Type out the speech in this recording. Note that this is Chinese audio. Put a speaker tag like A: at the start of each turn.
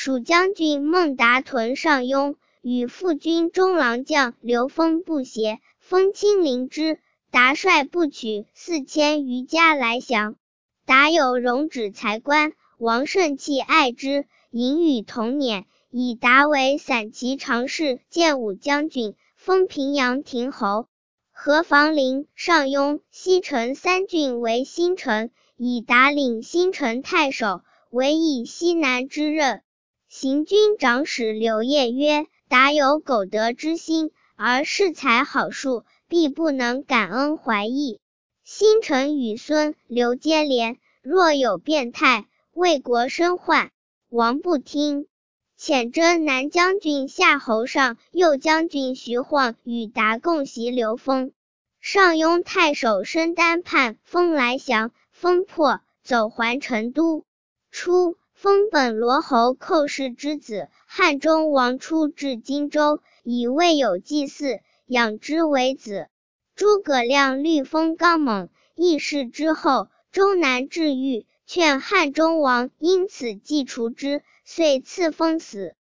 A: 蜀将军孟达屯上庸，与副军中郎将刘封不协，封亲临之，达率部取4000余家来降。达有容止才官，王胜弃爱之，迎与同辇，以达为散骑常侍、建武将军，封平阳亭侯。何房陵、上庸、西城3郡为新城，以达领新城太守，委以西南之任。行军长史刘烨曰：达有苟得之心，而恃才好术，必不能感恩怀义。新城与孙、刘接连，若有变态，为国生患。王不听。遣征南将军夏侯尚、右将军徐晃与达共袭刘封。上庸太守申丹叛，封来降，封破，走还成都。初，封本罗侯寇氏之子，汉中王出至荆州，以未有祭祀，养之为子。诸葛亮虑封刚猛，议事之后，终难治愈，劝汉中王因此祭除之，遂赐封死。